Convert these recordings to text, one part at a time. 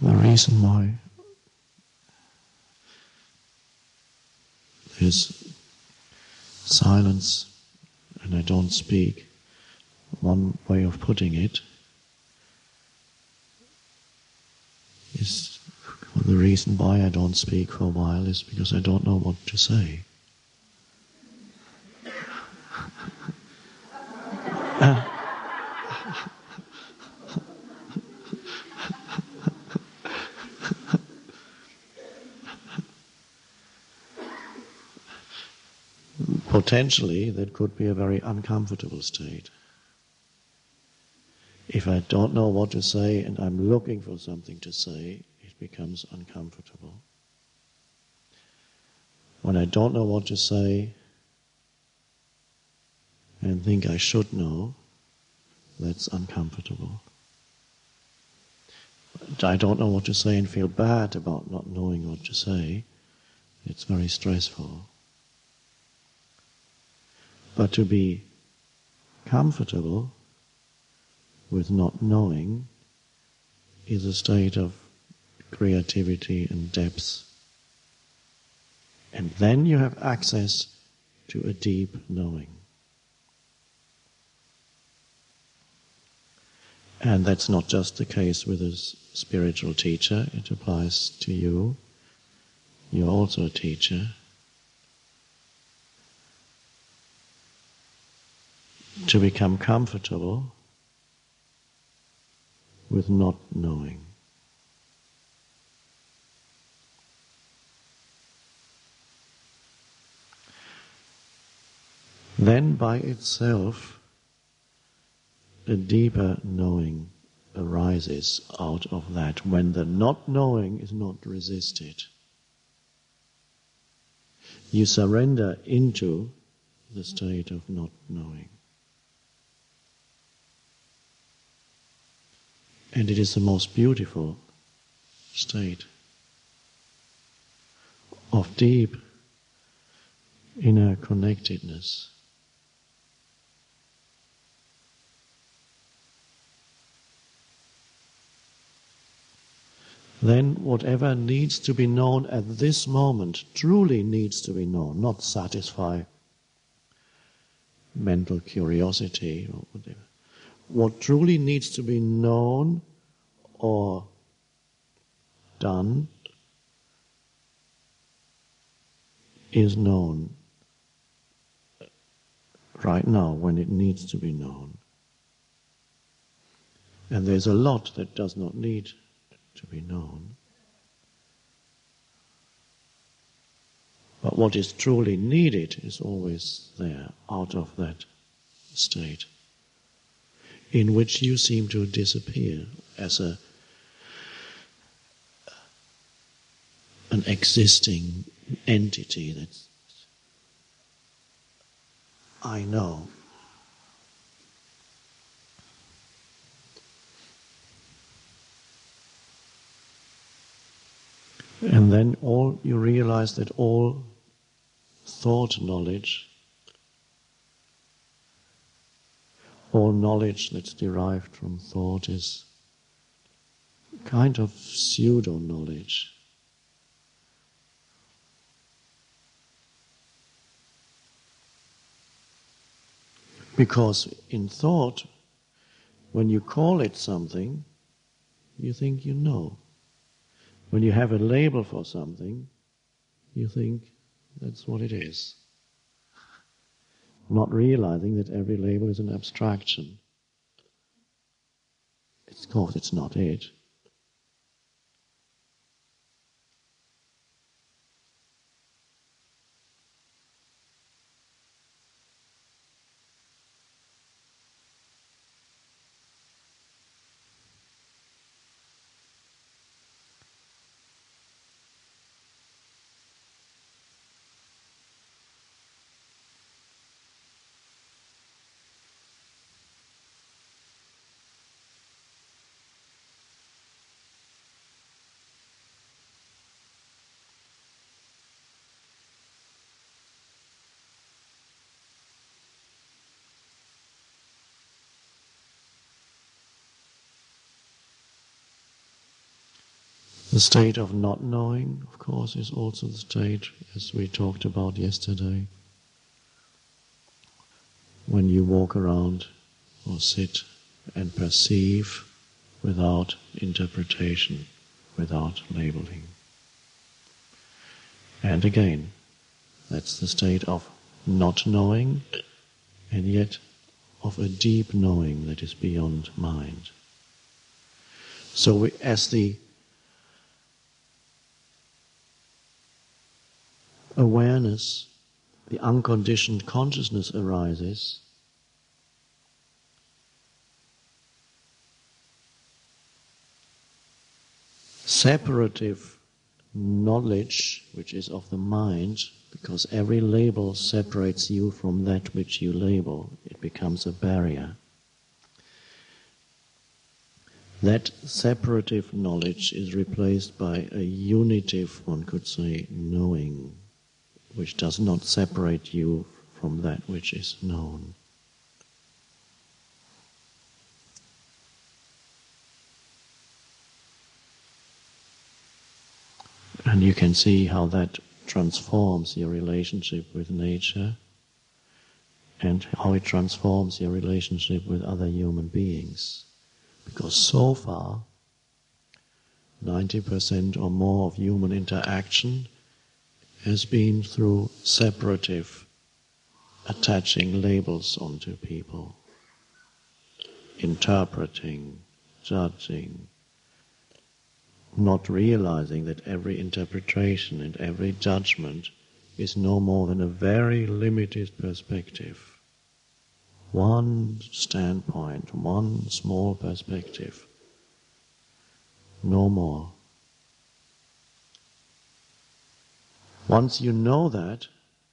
The reason why there's silence and I don't speak, one way of putting it is, the reason why I don't speak for a while is because I don't know what to say. Potentially, that could be a very uncomfortable state. If I don't know what to say and I'm looking for something to say, it becomes uncomfortable. When I don't know what to say and think I should know, that's uncomfortable. I don't know what to say and feel bad about not knowing what to say, it's very stressful. But to be comfortable with not knowing is a state of creativity and depth. And then you have access to a deep knowing. And that's not just the case with a spiritual teacher, it applies to you. You're also a teacher. To become comfortable with not knowing. Then by itself, a deeper knowing arises out of that, when the not knowing is not resisted. You surrender into the state of not knowing. And it is the most beautiful state of deep inner connectedness. Then whatever needs to be known at this moment truly needs to be known, not satisfy mental curiosity or whatever. What truly needs to be known or done is known right now when it needs to be known. And there's a lot that does not need to be known. But what is truly needed is always there, out of that state, in which you seem to disappear as an existing entity that I know. And then you realize that all thought knowledge, all knowledge that's derived from thought is kind of pseudo-knowledge. Because in thought, when you call it something, you think you know. When you have a label for something, you think that's what it is. Not realizing that every label is an abstraction. Of course, it's not it. The state of not knowing, of course, is also the state, as we talked about yesterday, when you walk around or sit and perceive without interpretation, without labeling. And again, that's the state of not knowing, and yet of a deep knowing that is beyond mind. So as the awareness, the unconditioned consciousness arises, separative knowledge, which is of the mind, because every label separates you from that which you label, it becomes a barrier. That separative knowledge is replaced by a unitive, one could say, knowing, which does not separate you from that which is known. And you can see how that transforms your relationship with nature and how it transforms your relationship with other human beings. Because so far, 90% or more of human interaction has been through separative, attaching labels onto people, interpreting, judging, not realizing that every interpretation and every judgment is no more than a very limited perspective. One standpoint, one small perspective, no more. Once you know that,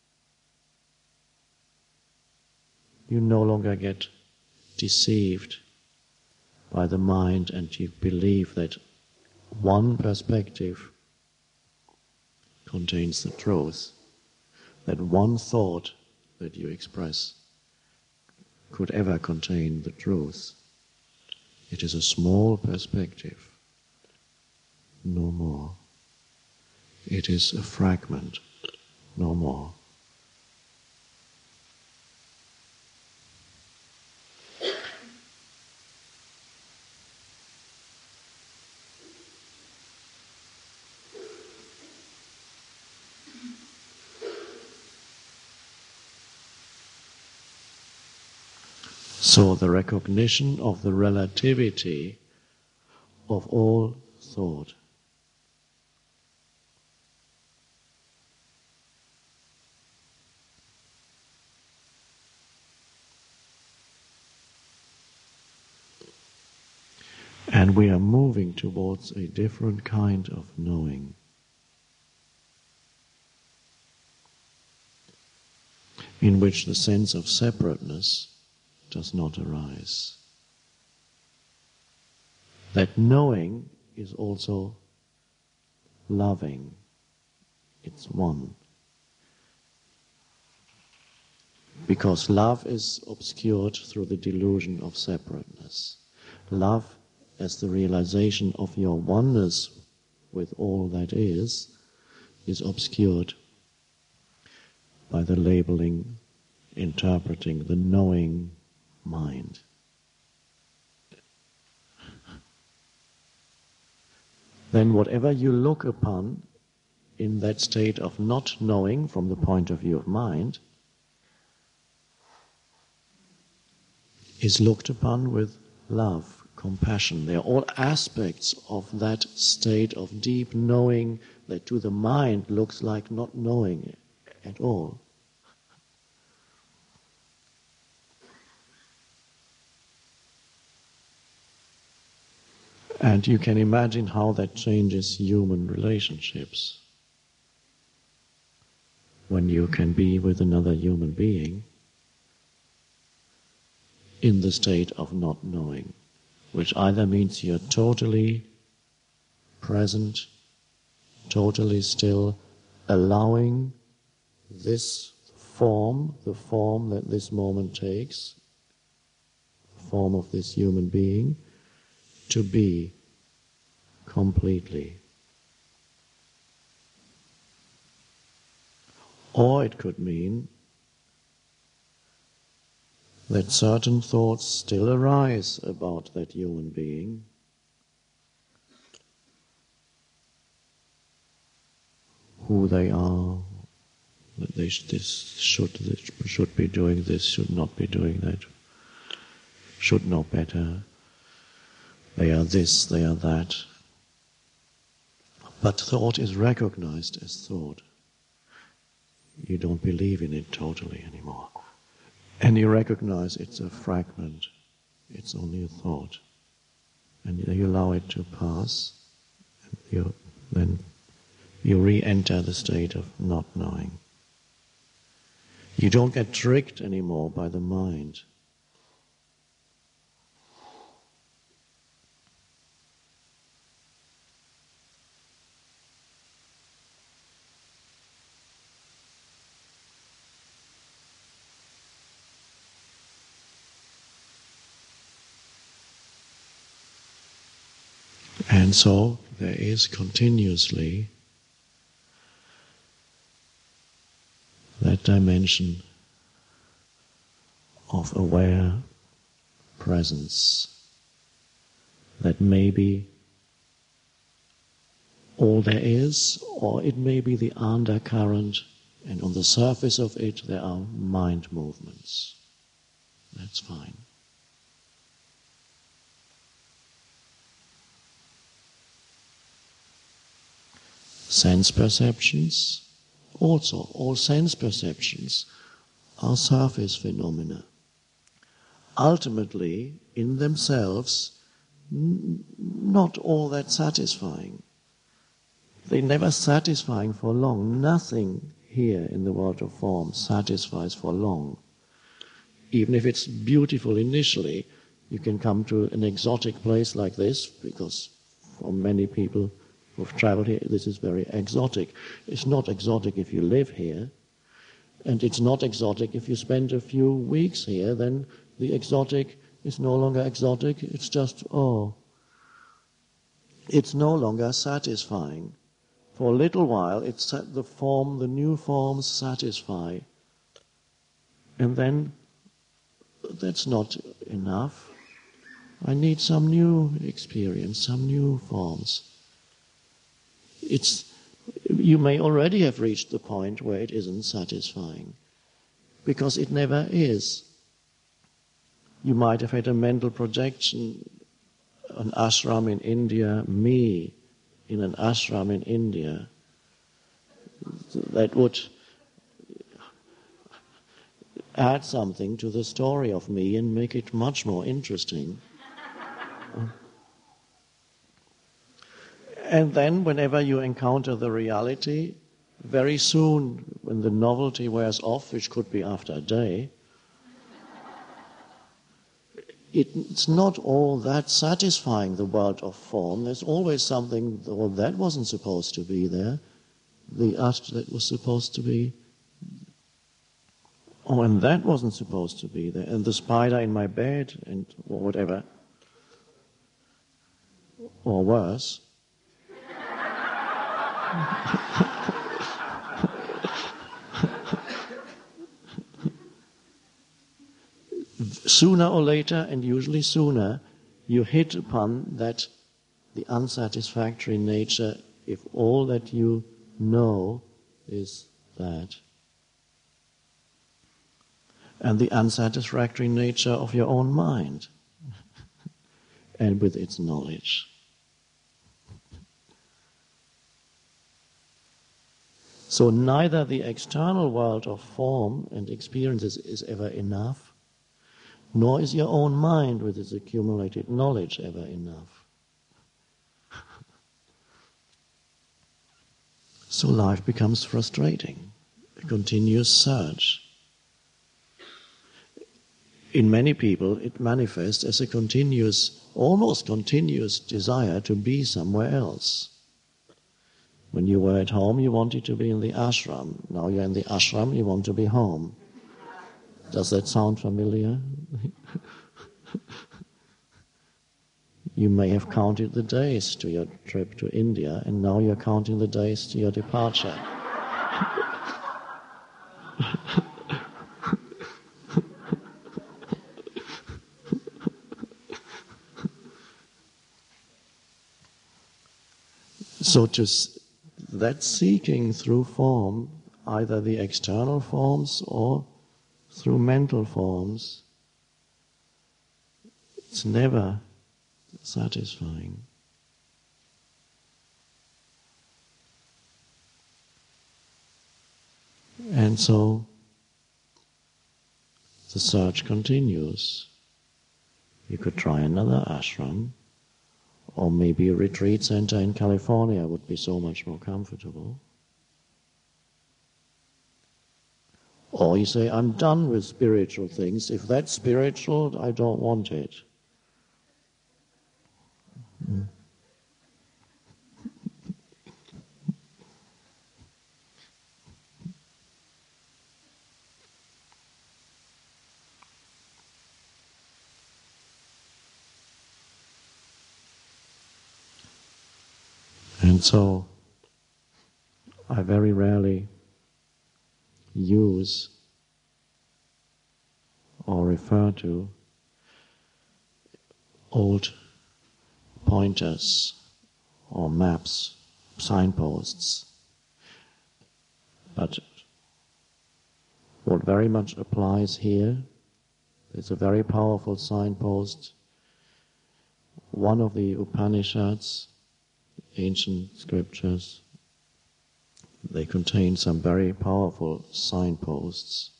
you no longer get deceived by the mind and you believe that one perspective contains the truth, that one thought that you express could ever contain the truth. It is a small perspective, no more. It is a fragment, no more. So the recognition of the relativity of all thought. And we are moving towards a different kind of knowing. In which the sense of separateness does not arise. That knowing is also loving. It's one. Because love is obscured through the delusion of separateness. Love, as the realization of your oneness with all that is obscured by the labeling, interpreting, the knowing mind. Then whatever you look upon in that state of not knowing from the point of view of mind is looked upon with love, compassion. They are all aspects of that state of deep knowing that to the mind looks like not knowing at all. And you can imagine how that changes human relationships. When you can be with another human being in the state of not knowing, which either means you're totally present, totally still, allowing this form, the form that this moment takes, the form of this human being, to be completely, Or it could mean that certain thoughts still arise about that human being, who they are, that they should be doing this, should not be doing that, should know better, they are this, they are that. But thought is recognized as thought. You don't believe in it totally anymore. And you recognize it's a fragment, it's only a thought. And you allow it to pass, and then you re-enter the state of not knowing. You don't get tricked anymore by the mind. And so there is continuously that dimension of aware presence that may be all there is, or it may be the undercurrent, and on the surface of it there are mind movements. That's fine. Sense perceptions, also, all sense perceptions are surface phenomena. Ultimately, in themselves, not all that satisfying. They're never satisfying for long. Nothing here in the world of form satisfies for long. Even if it's beautiful initially, you can come to an exotic place like this, because for many people who've traveled here, this is very exotic. It's not exotic if you live here, and it's not exotic if you spend a few weeks here, then the exotic is no longer exotic, it's just, it's no longer satisfying. For a little while, it's the new forms satisfy, and then that's not enough. I need some new experience, some new forms. You may already have reached the point where it isn't satisfying, because it never is. You might have had a mental projection, an ashram in India, me in an ashram in India, that would add something to the story of me and make it much more interesting. And then whenever you encounter the reality, very soon when the novelty wears off, which could be after a day, it's not all that satisfying, the world of form. There's always something, well, that wasn't supposed to be there. The art that was supposed to be, and that wasn't supposed to be there. And the spider in my bed, or whatever. Or worse. Sooner or later, and usually sooner, you hit upon that the unsatisfactory nature, if all that you know is that. And the unsatisfactory nature of your own mind, and with its knowledge. So neither the external world of form and experiences is ever enough, nor is your own mind with its accumulated knowledge ever enough. So life becomes frustrating, a continuous search. In many people, it manifests as a continuous, almost continuous desire to be somewhere else. When you were at home, you wanted to be in the ashram. Now you're in the ashram, you want to be home. Does that sound familiar? You may have counted the days to your trip to India, and now you're counting the days to your departure. So that seeking through form, either the external forms or through mental forms, it's never satisfying. And so the search continues. You could try another ashram, or maybe a retreat center in California would be so much more comfortable. Or you say, I'm done with spiritual things. If that's spiritual, I don't want it. And so I very rarely use or refer to old pointers or maps, signposts. But what very much applies here, it's a very powerful signpost. One of the Upanishads, ancient scriptures, they contain some very powerful signposts.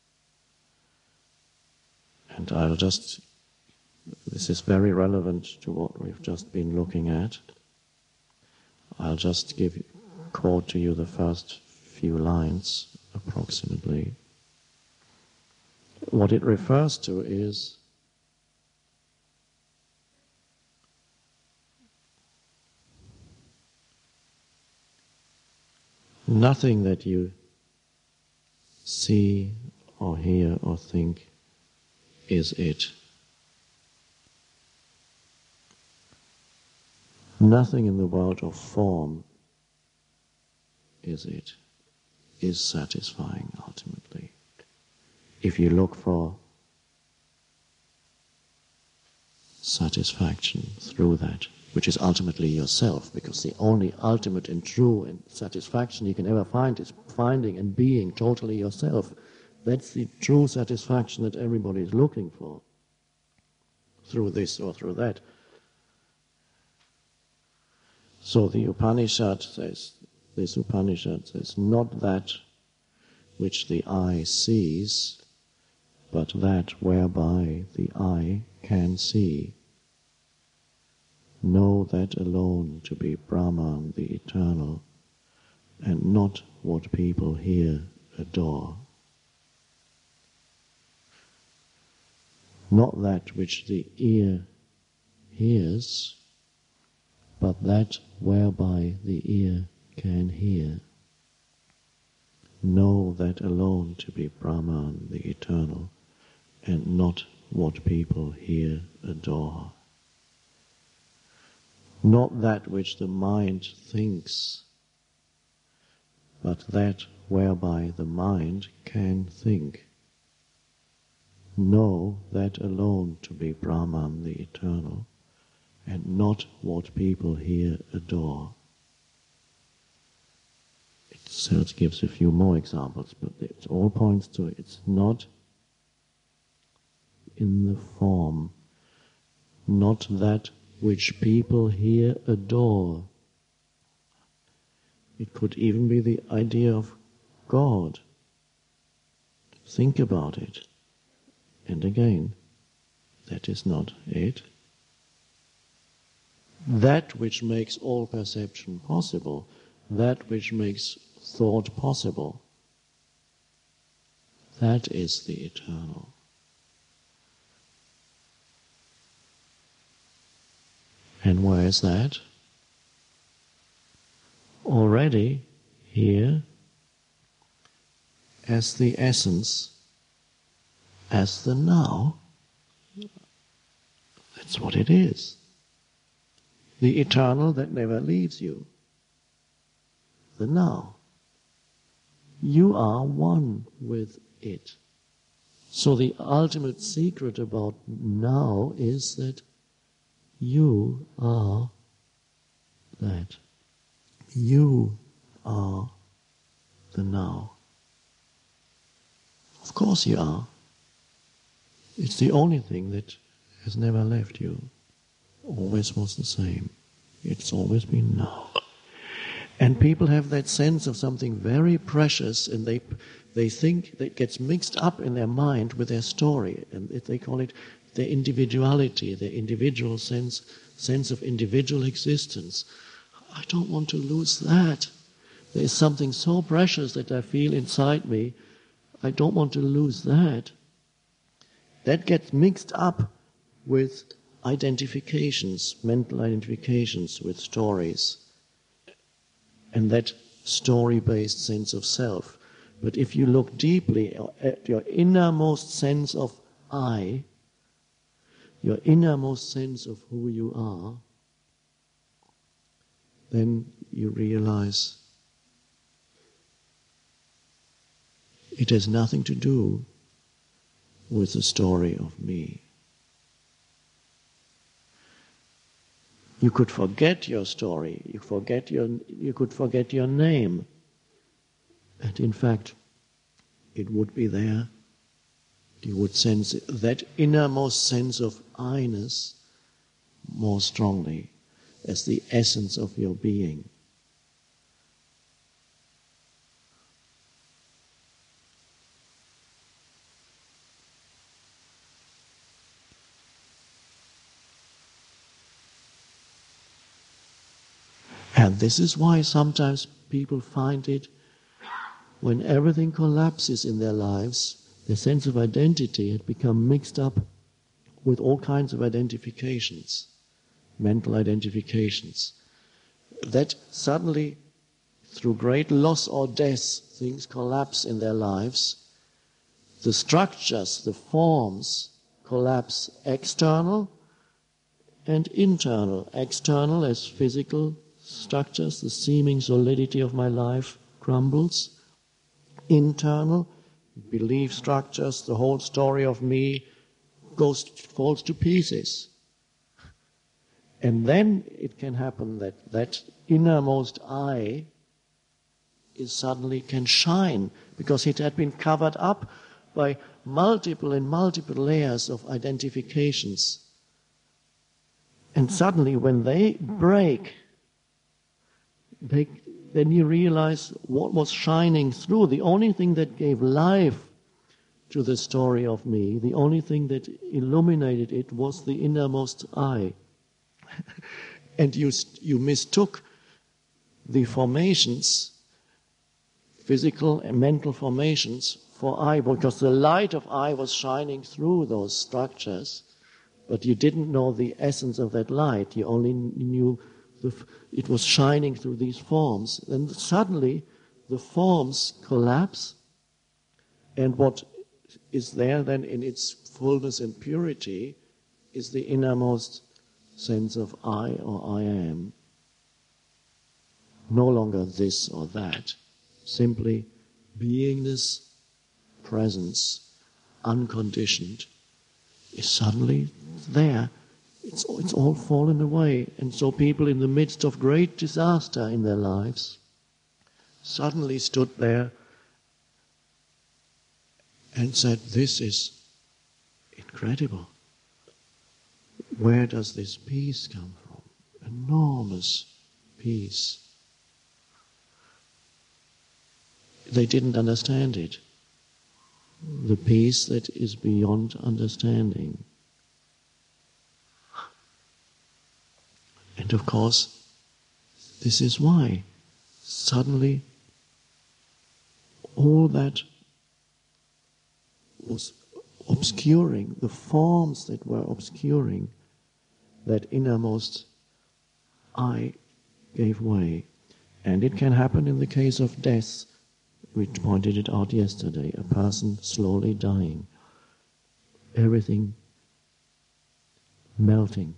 And this is very relevant to what we've just been looking at. I'll just quote to you the first few lines, approximately. What it refers to is nothing that you see or hear or think is it. Nothing in the world of form is it, is satisfying ultimately. If you look for satisfaction through that, which is ultimately yourself, because the only ultimate and true and satisfaction you can ever find is finding and being totally yourself. That's the true satisfaction that everybody is looking for, through this or through that. So the Upanishad says, not that which the eye sees, but that whereby the eye can see. Know that alone to be Brahman, the eternal, and not what people here adore. Not that which the ear hears, but that whereby the ear can hear. Know that alone to be Brahman, the eternal, and not what people here adore. Not that which the mind thinks, but that whereby the mind can think. Know that alone to be Brahman, the eternal, and not what people here adore. It gives a few more examples, but it all points to it. It's not in the form, not that which people here adore. It could even be the idea of God. Think about it. And again, that is not it. That which makes all perception possible, that which makes thought possible, that is the eternal. And where is that? Already here, as the essence, as the now. That's what it is. The eternal that never leaves you. The now. You are one with it. So the ultimate secret about now is that you are that. You are the now. Of course you are. It's the only thing that has never left you. Always was the same. It's always been now. And people have that sense of something very precious, and they think that gets mixed up in their mind with their story, and they call it their individuality, their individual sense of individual existence. I don't want to lose that. There is something so precious that I feel inside me. I don't want to lose that. That gets mixed up with identifications, mental identifications with stories, and that story-based sense of self. But if you look deeply at your innermost sense of I, your innermost sense of who you are, then you realize it has nothing to do with the story of me. You could forget your story, you could forget your name, and in fact, it would be there. You would sense that innermost sense of I-ness more strongly as the essence of your being. And this is why sometimes people find it, when everything collapses in their lives, their sense of identity had become mixed up with all kinds of identifications, mental identifications, that suddenly, through great loss or death, things collapse in their lives. The structures, the forms collapse, external and internal. External as physical structures, the seeming solidity of my life crumbles. Internal, belief structures, the whole story of me falls to pieces. And then it can happen that innermost I suddenly can shine, because it had been covered up by multiple layers of identifications. And suddenly when they break, then you realize what was shining through. The only thing that gave life to the story of me, the only thing that illuminated it, was the innermost I. And you mistook the formations, physical and mental formations, for I, because the light of I was shining through those structures, but you didn't know the essence of that light. You only knew it was shining through these forms. And suddenly the forms collapse, and what is there then in its fullness and purity is the innermost sense of I or I am. No longer this or that, simply beingness, presence, unconditioned, is suddenly there. It's all fallen away. And so people in the midst of great disaster in their lives suddenly stood there and said, this is incredible. Where does this peace come from? Enormous peace. They didn't understand it. The peace that is beyond understanding. And of course, this is why suddenly all that was obscuring, the forms that were obscuring that innermost I gave way. And it can happen in the case of death. We pointed it out yesterday, a person slowly dying, everything melting.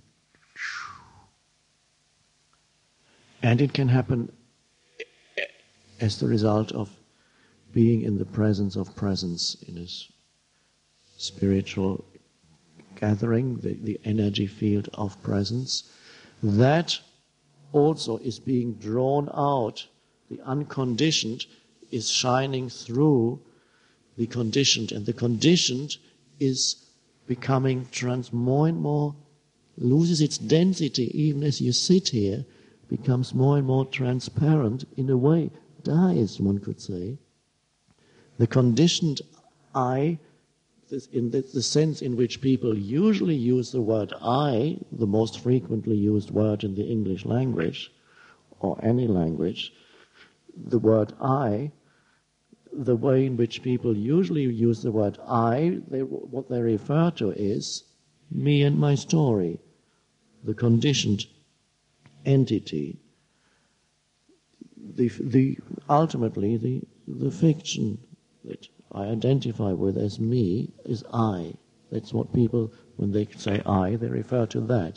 And it can happen as the result of being in the presence of presence, in a spiritual gathering, the energy field of presence, that also is being drawn out. The unconditioned is shining through the conditioned, and the conditioned is becoming more and more, loses its density even as you sit here, becomes more and more transparent, in a way, dies, one could say. The conditioned I, in the sense in which people usually use the word I, the most frequently used word in the English language, or any language, the word I, the way in which people usually use the word I, what they refer to is me and my story, the conditioned entity, ultimately the fiction that I identify with as me is I. That's what people, when they say I, they refer to that.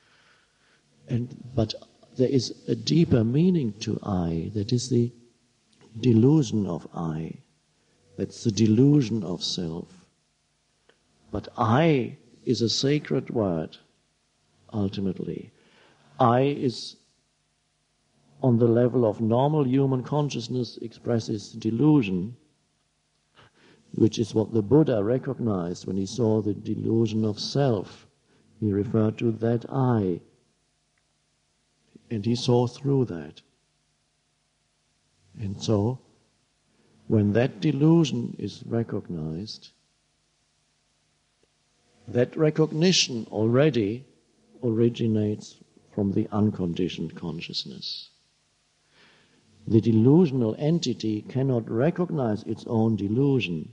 But there is a deeper meaning to I, that is the delusion of I. That's the delusion of self. But I is a sacred word, ultimately. I is, on the level of normal human consciousness, expresses delusion, which is what the Buddha recognized when he saw the delusion of self. He referred to that I, and he saw through that. And so, when that delusion is recognized, that recognition already originates from the unconditioned consciousness. The delusional entity cannot recognize its own delusion.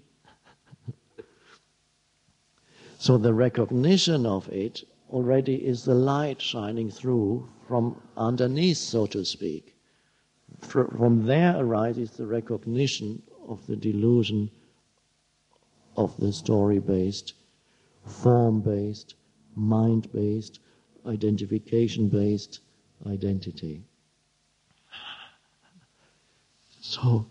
So the recognition of it already is the light shining through from underneath, so to speak. From there arises the recognition of the delusion of the story-based, form-based, mind-based, identification-based identity. So,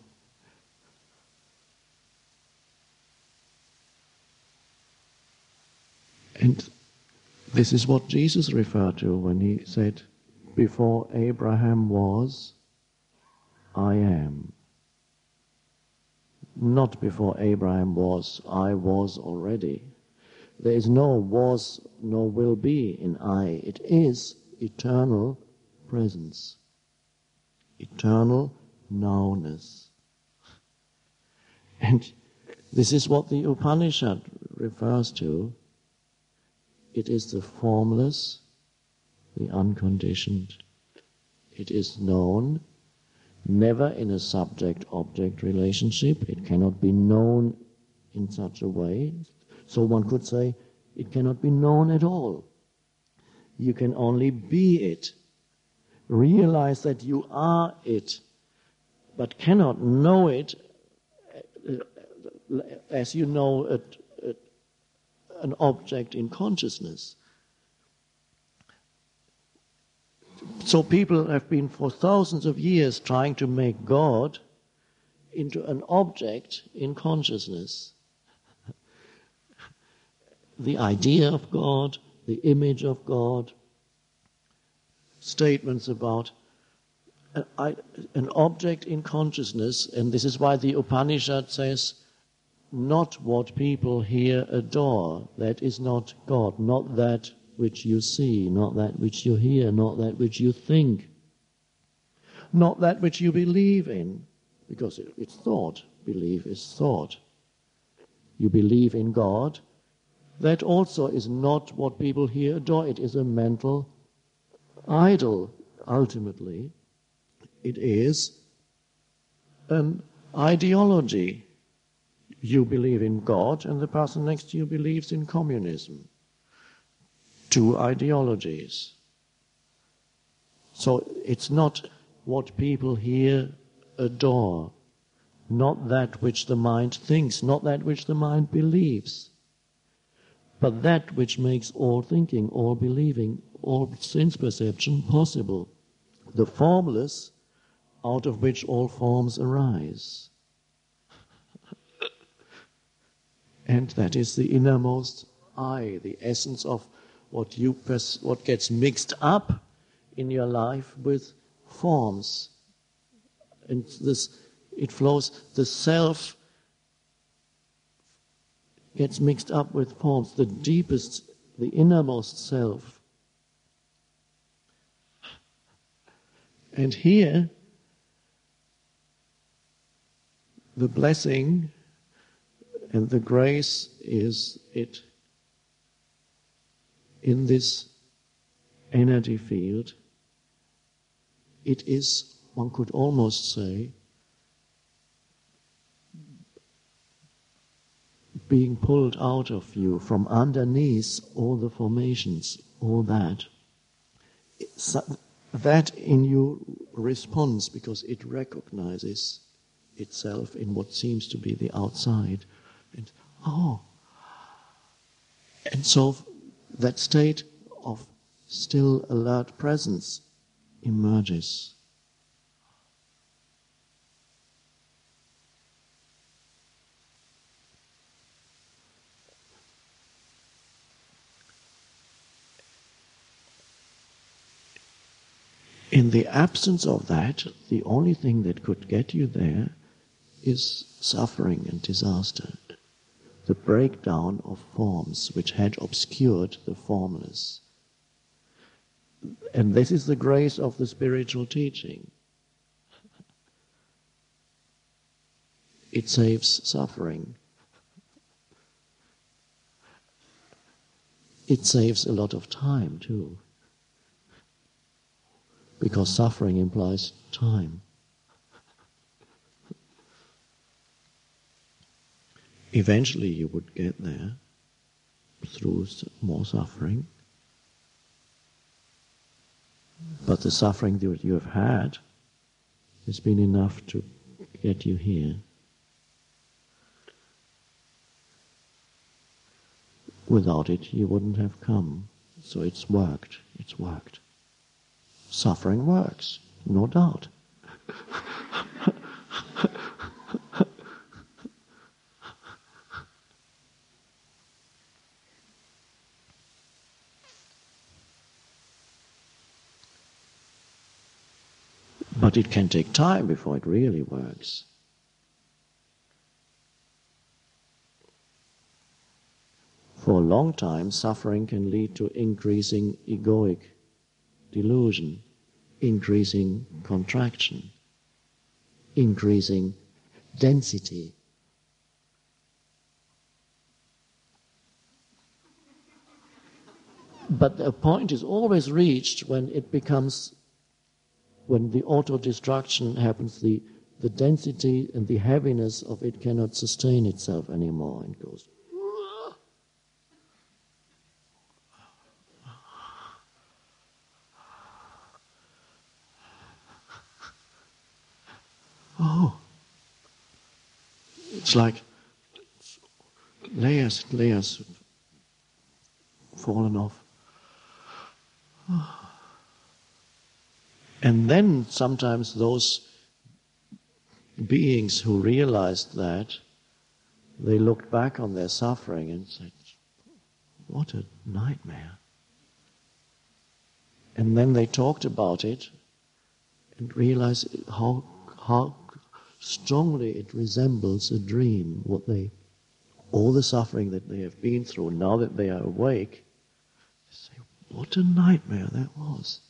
and this is what Jesus referred to when he said, before Abraham was, I am. Not before Abraham was, I was already. There is no was, nor will be in I. It is eternal presence, eternal nowness. And this is what the Upanishad refers to. It is the formless, the unconditioned. It is known, never in a subject-object relationship. It cannot be known in such a way. So one could say, it cannot be known at all. You can only be it. Realize that you are it, but cannot know it as you know an object in consciousness. So people have been for thousands of years trying to make God into an object in consciousness. The idea of God, the image of God, statements about an object in consciousness, and this is why the Upanishad says, not what people here adore, that is not God, not that which you see, not that which you hear, not that which you think, not that which you believe in, because it's thought. Belief is thought. You believe in God. That also is not what people here adore. It is a mental idol, ultimately. It is an ideology. You believe in God, and the person next to you believes in communism. Two ideologies. So it's not what people here adore, not that which the mind thinks, not that which the mind believes, but that which makes all thinking, all believing, all sense perception possible, the formless out of which all forms arise. And that is the innermost I, the essence of what gets mixed up in your life with forms. And it flows, the self gets mixed up with forms, the deepest, the innermost self. And here, the blessing and the grace is it in this energy field. It is, one could almost say, being pulled out of you from underneath all the formations, all that. That in you responds because it recognizes itself in what seems to be the outside. And so that state of still alert presence emerges. In the absence of that, the only thing that could get you there is suffering and disaster, the breakdown of forms which had obscured the formless. And this is the grace of the spiritual teaching. It saves suffering. It saves a lot of time too, because suffering implies time. Eventually you would get there through more suffering, but the suffering that you have had has been enough to get you here. Without it, you wouldn't have come. So it's worked. Suffering works, no doubt. But it can take time before it really works. For a long time, suffering can lead to increasing egoic delusion, increasing contraction, increasing density. But a point is always reached when it becomes, when the auto-destruction happens, the density and the heaviness of it cannot sustain itself anymore and goes. Oh, it's like layers fallen off. And then sometimes those beings who realized that, they looked back on their suffering and said, what a nightmare. And then they talked about it and realized how strongly it resembles a dream, all the suffering that they have been through, now that they are awake, they say, what a nightmare that was.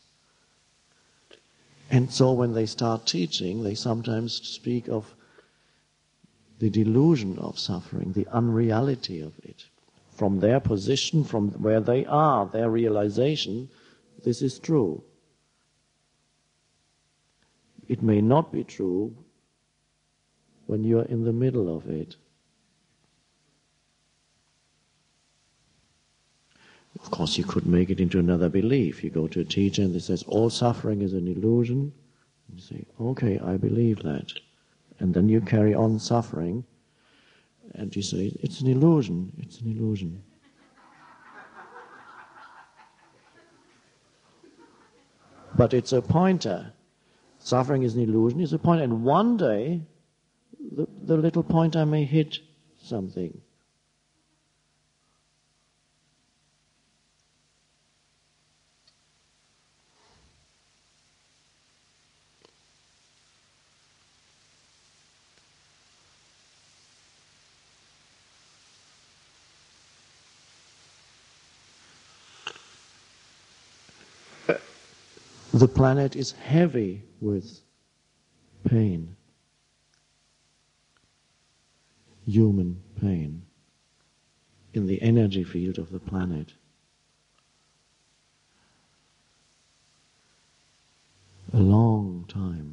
And so when they start teaching, they sometimes speak of the delusion of suffering, the unreality of it. From their position, from where they are, their realization, this is true. It may not be true when you are in the middle of it. Of course, you could make it into another belief. You go to a teacher and he says, all suffering is an illusion. And you say, okay, I believe that. And then you carry on suffering, and you say, it's an illusion, it's an illusion. But it's a pointer. Suffering is an illusion, it's a pointer. And one day, the little pointer may hit something. The planet is heavy with pain, human pain, in the energy field of the planet. A long time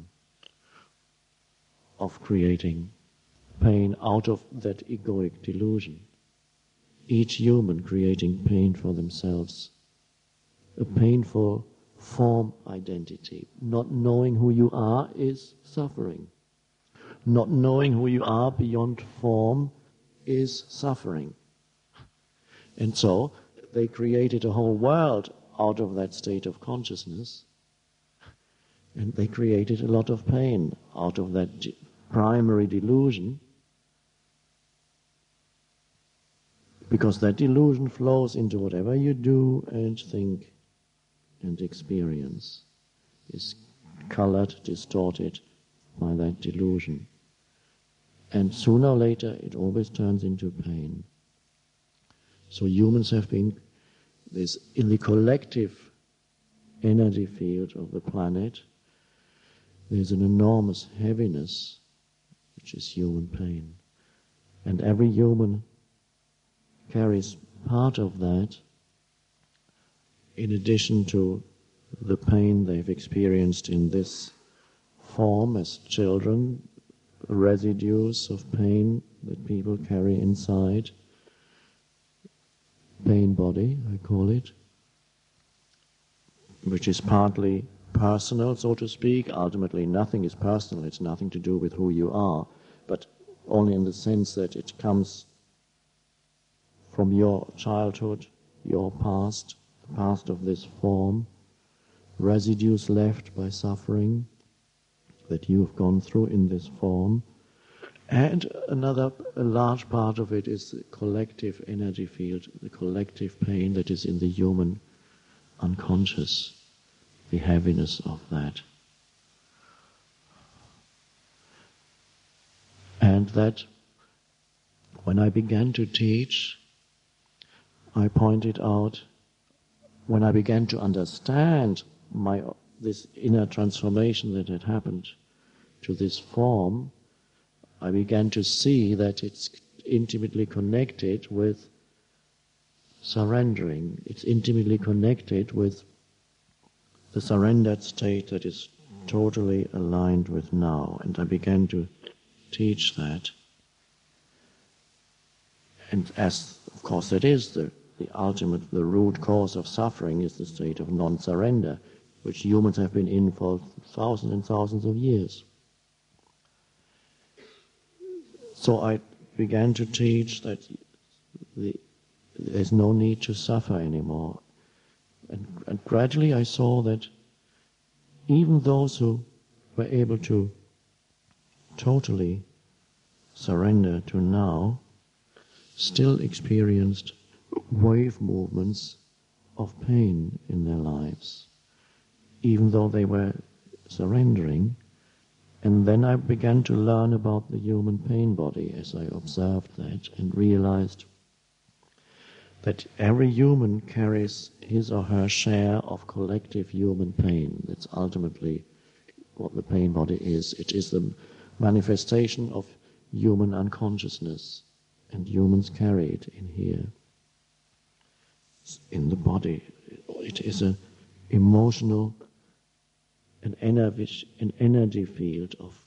of creating pain out of that egoic delusion. Each human creating pain for themselves. A painful form identity. Not knowing who you are is suffering. Not knowing who you are beyond form is suffering. And so they created a whole world out of that state of consciousness. And they created a lot of pain out of that primary delusion, because that delusion flows into whatever you do and think and experience, is colored, distorted by that delusion. And sooner or later it always turns into pain. So humans have been, in the collective energy field of the planet, there's an enormous heaviness, which is human pain. And every human carries part of that, in addition to the pain they've experienced in this form as children, residues of pain that people carry inside. Pain body, I call it, which is partly personal, so to speak. Ultimately, nothing is personal. It's nothing to do with who you are, but only in the sense that it comes from your childhood, your past, the past of this form, residues left by suffering that you've gone through in this form. And a large part of it is the collective energy field, the collective pain that is in the human unconscious, the heaviness of that. And that, when I began to teach, I pointed out, when I began to understand this inner transformation that had happened to this form, I began to see that it's intimately connected with surrendering. It's intimately connected with the surrendered state that is totally aligned with now. And I began to teach that. And as, of course, that is the ultimate, the root cause of suffering is the state of non-surrender, which humans have been in for thousands and thousands of years. So I began to teach that there's no need to suffer anymore. And gradually I saw that even those who were able to totally surrender to now still experienced wave movements of pain in their lives, even though they were surrendering. And then I began to learn about the human pain body as I observed that and realized that every human carries his or her share of collective human pain. That's ultimately what the pain body is. It is the manifestation of human unconsciousness, and humans carry it in here, in the body. It is an emotional, an energy field of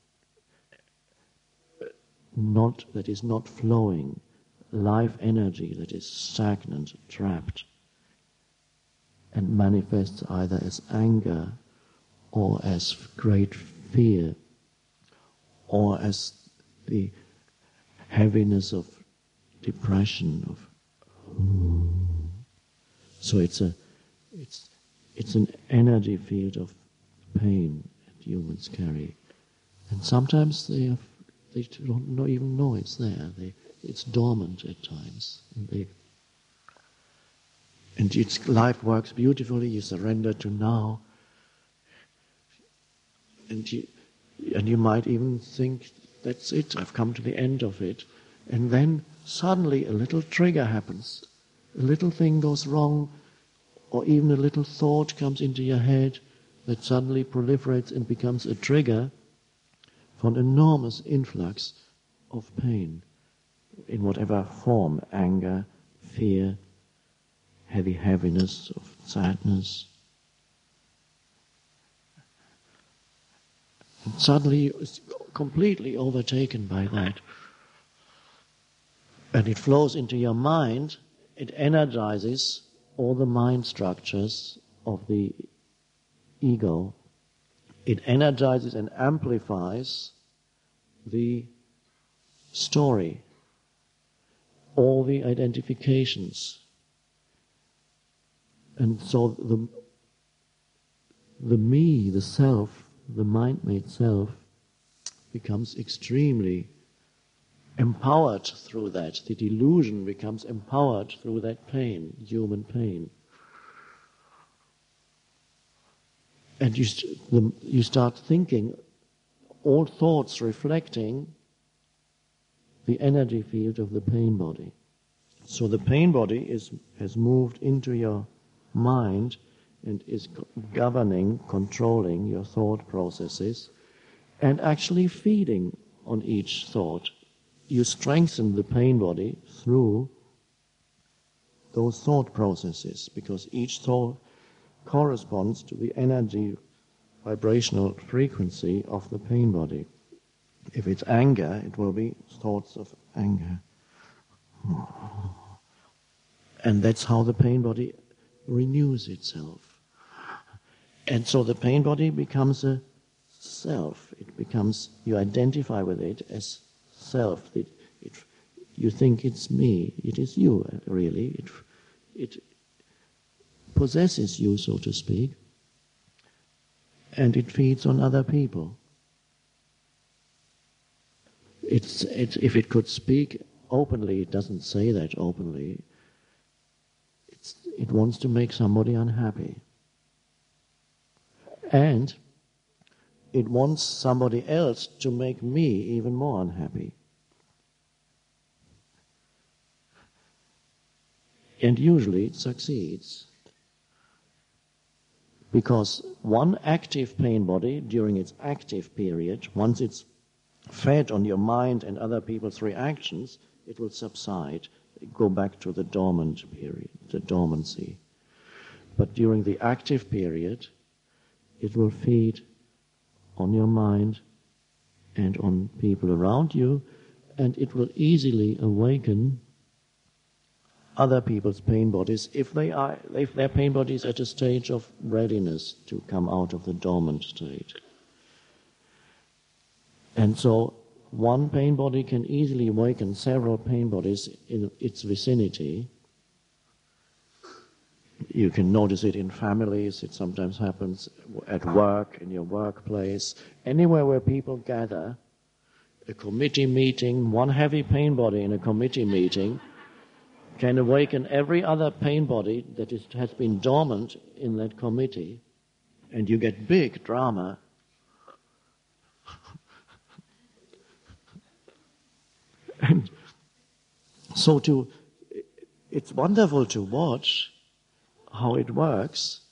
that is not flowing, life energy that is stagnant, trapped, and manifests either as anger or as great fear or as the heaviness of depression. So it's an energy field of pain that humans carry, and sometimes they don't even know it's there. It's dormant at times, and its life works beautifully. You surrender to now, and you might even think, that's it, I've come to the end of it, and then suddenly a little trigger happens, a little thing goes wrong, or even a little thought comes into your head that suddenly proliferates and becomes a trigger for an enormous influx of pain in whatever form, anger, fear, heaviness, of sadness. And suddenly it's completely overtaken by that. And it flows into your mind, it energizes all the mind structures of the ego. It energizes and amplifies the story, all the identifications. And so the me, the self, the mind-made self, becomes extremely empowered through that. The delusion becomes empowered through that pain, human pain. And you start thinking, all thoughts reflecting the energy field of the pain body. So the pain body has moved into your mind and is governing, controlling your thought processes and actually feeding on each thought. You strengthen the pain body through those thought processes because each thought corresponds to the energy vibrational frequency of the pain body. If it's anger, it will be thoughts of anger. And that's how the pain body renews itself. And so the pain body becomes a self. It becomes, you identify with it as self. You think it's me. It is you, really. It possesses you, so to speak. And it feeds on other people. If it could speak openly, it doesn't say that openly. It wants to make somebody unhappy. And it wants somebody else to make me even more unhappy. And usually it succeeds. Because one active pain body during its active period, once it's fed on your mind and other people's reactions, it will subside, go back to the dormant period, the dormancy. But during the active period, it will feed on your mind and on people around you, and it will easily awaken other people's pain bodies if their pain body is at a stage of readiness to come out of the dormant state. And so one pain body can easily awaken several pain bodies in its vicinity. You can notice it in families, it sometimes happens at work, in your workplace, anywhere where people gather, a committee meeting, one heavy pain body in a committee meeting can awaken every other pain body that has been dormant in that committee, and you get big drama. And so it's wonderful to watch how it works,